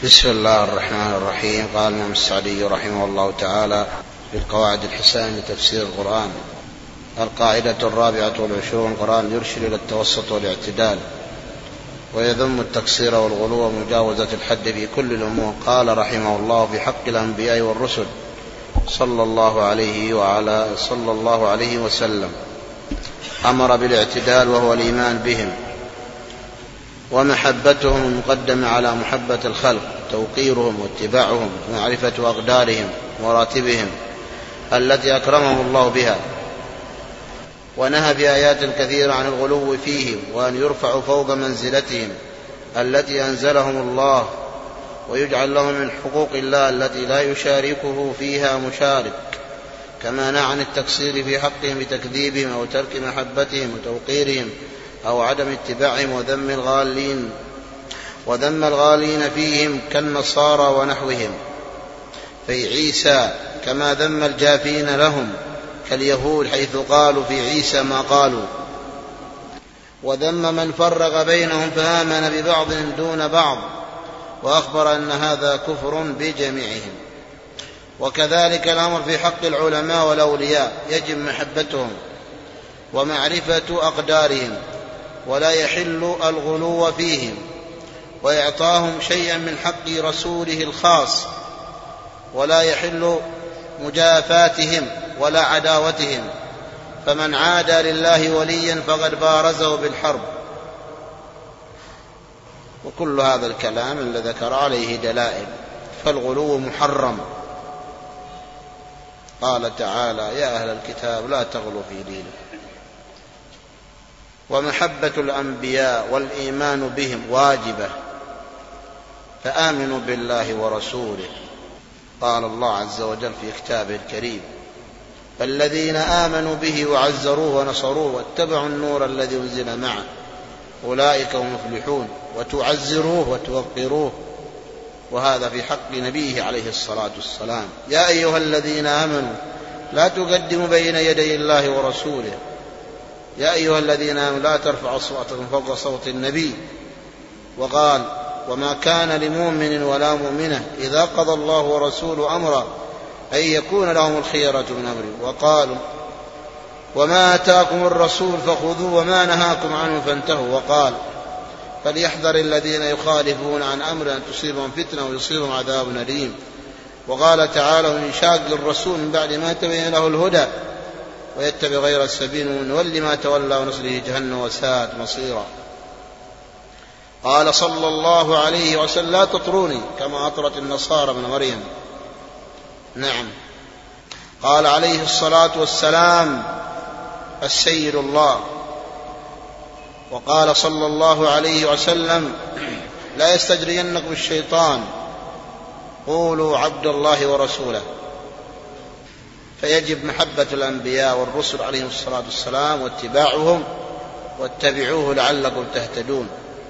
بسم الله الرحمن الرحيم. قال الإمام السعدي رحمه الله تعالى في القواعد الحسان لتفسير القرآن: القاعدة 24: القرآن يرشد إلى التوسط والاعتدال ويذم التقصير والغلو ومجاوزة الحد في كل الأمور. قال رحمه الله في حق الأنبياء والرسل صلى الله عليه وسلم: أمر بالاعتدال وهو الإيمان بهم ومحبتهم المقدمة على محبة الخلق، توقيرهم واتباعهم ومعرفة أقدارهم وراتبهم التي أكرمهم الله بها، ونهى بآيات كثيرة عن الغلو فيهم وأن يرفعوا فوق منزلتهم التي أنزلهم الله ويجعل لهم من حقوق الله التي لا يشاركه فيها مشارك، كما نهى عن التقصير في حقهم بتكذيبهم أو ترك محبتهم وتوقيرهم أو عدم اتباعهم وذم الغالين فيهم كالنصارى ونحوهم في عيسى، كما ذم الجافين لهم كاليهود حيث قالوا في عيسى ما قالوا، وذم من فرق بينهم فآمن ببعض دون بعض، وأخبر أن هذا كفر بجميعهم. وكذلك الأمر في حق العلماء والأولياء، يجب محبتهم ومعرفة أقدارهم، ولا يحل الغلو فيهم، وإعطاهم شيئا من حق رسوله الخاص، ولا يحل مجافاتهم ولا عداوتهم، فمن عادى لله وليا فقد بارزه بالحرب. وكل هذا الكلام الذي ذكر عليه دلائل، فالغلو محرم. قال تعالى: يا أهل الكتاب لا تغلوا في دينكم. ومحبة الأنبياء والإيمان بهم واجبة، فآمنوا بالله ورسوله. قال الله عز وجل في كتابه الكريم: فالذين آمنوا به وعزروه ونصروه واتبعوا النور الذي أنزل معه أولئك هم المفلحون. وتعزروه وتوقروه، وهذا في حق نبيه عليه الصلاة والسلام: يا أيها الذين آمنوا لا تقدموا بين يدي الله ورسوله. يا أيها الذين آمنوا لا ترفعوا أصواتكم فوق صوت النبي. وقال: وما كان لمؤمن ولا مؤمنة إذا قضى الله ورسوله أمرا أن يكون لهم الخيرة من أمره. وقالوا: وما آتاكم الرسول فخذوه وما نهاكم عنه فانتهوا. وقال: فليحذر الذين يخالفون عن أمره أن تصيبهم فتنة ويصيبهم عذاب أليم. وقال تعالى: وإن شاق الرسول من بعد ما تبين له الهدى ويتبع غير السبيل ونولي ما تولى ونصله جهنم وساءت مصيرا. قال صلى الله عليه وسلم: لا تطروني كما أطرت النصارى ابن مريم. نعم. قال عليه الصلاة والسلام: السيد الله. وقال صلى الله عليه وسلم: لا يستجرينكم الشيطان، قولوا عبد الله ورسوله. فيجب محبة الأنبياء والرسل عليهم الصلاة والسلام واتباعهم، واتبعوه لعلكم تهتدون.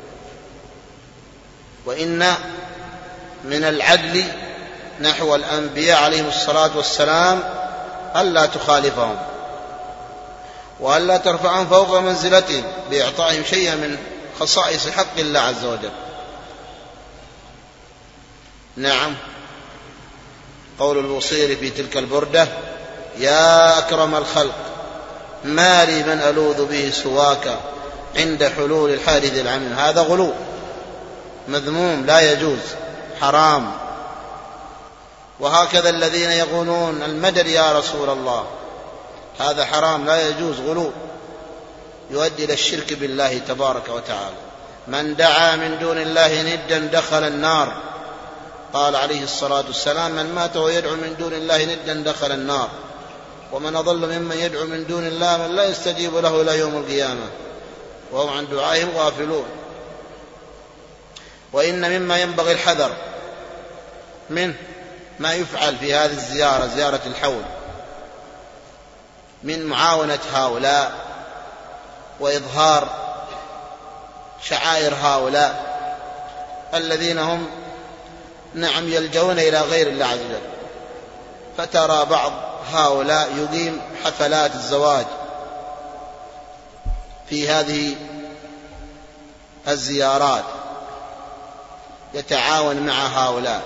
وإن من العدل نحو الأنبياء عليهم الصلاة والسلام ألا تخالفهم، وألا ترفعهم فوق منزلتهم بإعطائهم شيئا من خصائص حق الله عز وجل. نعم. قول البوصيري في تلك البردة: يا أكرم الخلق ما لي من ألوذ به سواك عند حلول الحادث العميم. هذا غلو مذموم لا يجوز، حرام. وهكذا الذين يقولون المدد يا رسول الله، هذا حرام لا يجوز، غلو يؤدي إلى الشرك بالله تبارك وتعالى. من دعا من دون الله ندا دخل النار. قال عليه الصلاة والسلام: من مات ويدعو من دون الله ندا دخل النار. ومن أضل ممن يدعو من دون الله من لا يستجيب له إلى يوم القيامة وهم عن دعائهم غافلون. وإن مما ينبغي الحذر من ما يفعل في هذه الزيارة، زيارة الحول، من معاونة هؤلاء وإظهار شعائر هؤلاء الذين هم يلجؤون إلى غير الله عز وجل. فترى بعض هؤلاء يقيم حفلات الزواج في هذه الزيارات يتعاون مع هؤلاء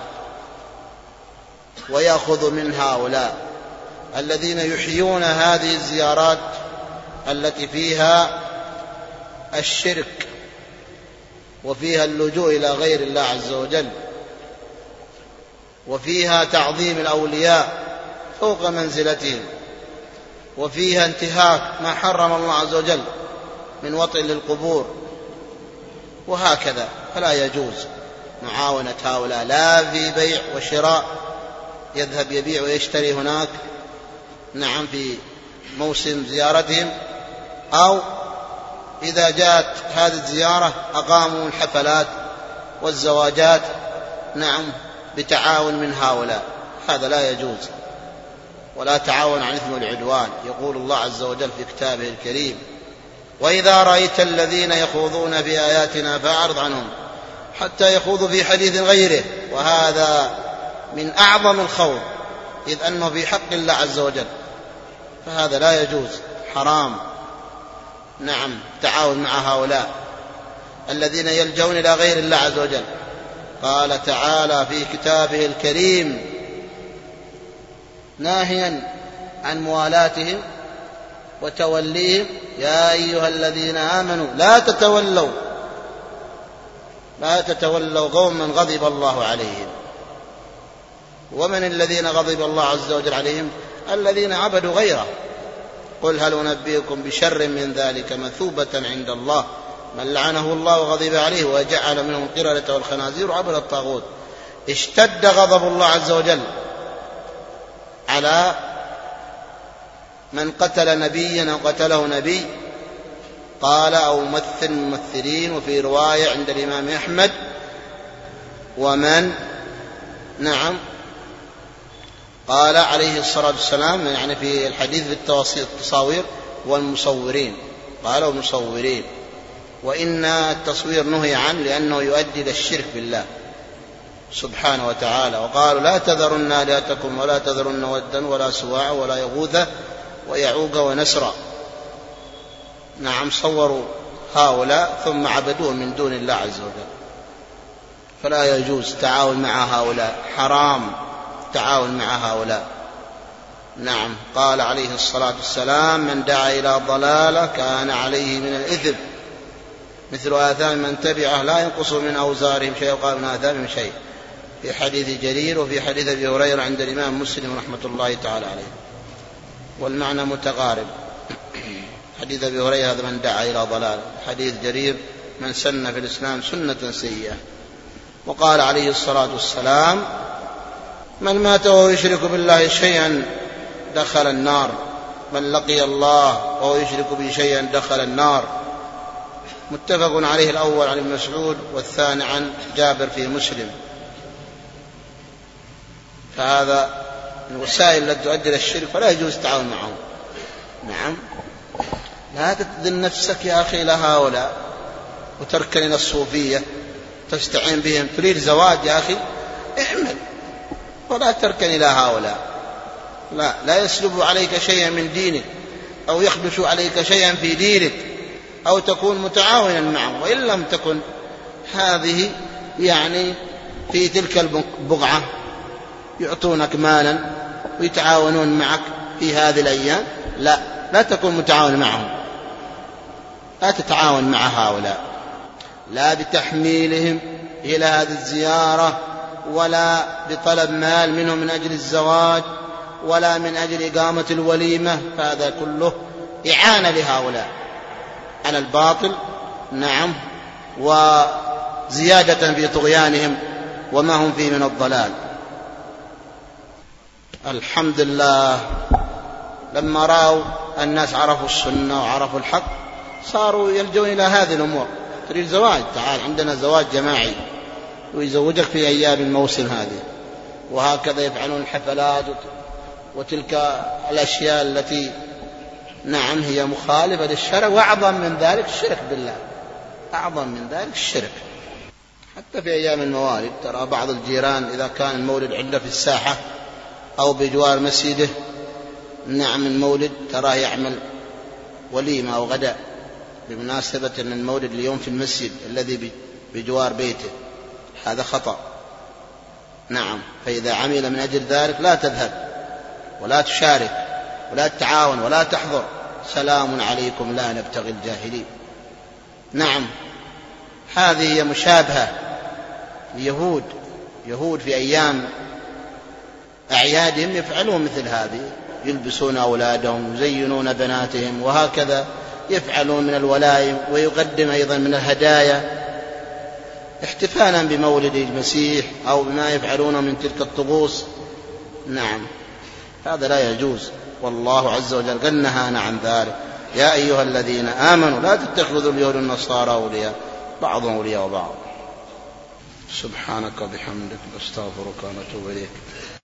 ويأخذ من هؤلاء الذين يحيون هذه الزيارات التي فيها الشرك وفيها اللجوء إلى غير الله عز وجل وفيها تعظيم الأولياء فوق منزلتهم وفيها انتهاك ما حرم الله عز وجل من وطئ للقبور وهكذا. فلا يجوز معاونة هؤلاء لا في بيع وشراء، يذهب يبيع ويشتري هناك نعم في موسم زيارتهم، أو إذا جاءت هذه الزيارة أقاموا الحفلات والزواجات نعم بتعاون من هؤلاء، هذا لا يجوز. ولا تعاون على الإثم والعدوان. يقول الله عز وجل في كتابه الكريم: وإذا رأيت الذين يخوضون في آياتنا فأعرض عنهم حتى يخوضوا في حديث غيره. وهذا من أعظم الخوض، إذ أنه في حق الله عز وجل، فهذا لا يجوز، حرام. نعم تعاون مع هؤلاء الذين يلجون إلى غير الله عز وجل. قال تعالى في كتابه الكريم ناهيا عن موالاتهم وتوليهم: يا أيها الذين آمنوا لا تتولوا قوما غضب الله عليهم. ومن الذين غضب الله عز وجل عليهم؟ الذين عبدوا غيره. قل هل أنبئكم بشر من ذلك مثوبة عند الله من لعنه الله وغضب عليه وجعل منهم القردة والخنازير وعبد الطاغوت. اشتد غضب الله عز وجل على من قتل نبيا أو قتله نبي، قال أو ممثل ممثلين، وفي رواية عند الإمام أحمد: ومن نعم قال عليه الصلاة والسلام، يعني في الحديث في التصاوير والمصورين، قالوا مصورين. وإن التصوير نهي عنه لأنه يؤدي إلى الشرك بالله سبحانه وتعالى. وقالوا: لا تذرن آلهتكم ولا تذرن ودا ولا سواع ولا يغوث ويعوق ونسرا. نعم صوروا هؤلاء ثم عبدوه من دون الله عز وجل، فلا يجوز تعاون مع هؤلاء، حرام تعاون مع هؤلاء. نعم قال عليه الصلاة والسلام: من دعا إلى ضلالة كان عليه من الإثم مثل آثام من تبعه لا ينقص من أوزارهم شيء وقال من آثامهم شيء، في حديث جرير وفي حديث أبي هريرة عند الإمام مسلم رحمة الله تعالى عليه، والمعنى متقارب. حديث أبي هريرة هذا من دعا إلى ضلالة، حديث جرير من سن في الإسلام سنة سيئة. وقال عليه الصلاة والسلام: من مات وهو يشرك بالله شيئا دخل النار، من لقي الله وهو يشرك به شيئا دخل النار. متفق عليه، الأول عن ابن مسعود والثاني عن جابر في مسلم. فهذا من الوسائل التي تؤدي إلى الشرك، فلا يجوز التعاون معهم. نعم لا تتذل نفسك يا أخي إلى هؤلاء وتركن إلى الصوفية تستعين بهم. تريد زواج يا أخي اعمل، ولا تركن إلى هؤلاء. لا يسلب عليك شيئا من دينك أو يخدش عليك شيئا في دينك، أو تكون متعاونا معهم. وإن لم تكن هذه يعني في تلك البقعة يعطونك مالا ويتعاونون معك في هذه الأيام، لا تكون متعاون معهم، لا تتعاون مع هؤلاء، لا بتحميلهم إلى هذه الزيارة، ولا بطلب مال منهم من أجل الزواج، ولا من أجل إقامة الوليمة. فهذا كله إعانة لهؤلاء على الباطل. نعم وزيادة في طغيانهم وما هم فيه من الضلال. الحمد لله لما رأوا الناس عرفوا السنة وعرفوا الحق صاروا يلجون إلى هذه الأمور. تريد زواج، تعال عندنا زواج جماعي ويزوجك في أيام الموسم هذه. وهكذا يفعلون الحفلات وتلك الأشياء التي نعم هي مخالفة للشرع. وأعظم من ذلك الشرك بالله، أعظم من ذلك الشرك. حتى في أيام الموالد ترى بعض الجيران إذا كان المولد عنده في الساحة أو بجوار مسجده، نعم المولد تراه يعمل وليمة أو غداء بمناسبة أن المولد اليوم في المسجد الذي بجوار بيته. هذا خطأ. نعم، فإذا عمل من أجل ذلك لا تذهب ولا تشارك ولا تتعاون ولا تحضر. سلام عليكم لا نبتغي الجاهلين. نعم، هذه مشابهة يهود في أيام أعيادهم يفعلون مثل هذه، يلبسون أولادهم يزينون بناتهم، وهكذا يفعلون من الولائم، ويقدم أيضا من الهدايا احتفالا بمولد المسيح أو بما يفعلون من تلك الطقوس. نعم، هذا لا يجوز، والله عز وجل قد نهانا عن ذلك. يا أيها الذين آمنوا لا تتخذوا اليهود والنصارى أولياء بعضهم أولياء بعض. سبحانك وبحمدك نستغفرك ونتوب إليك.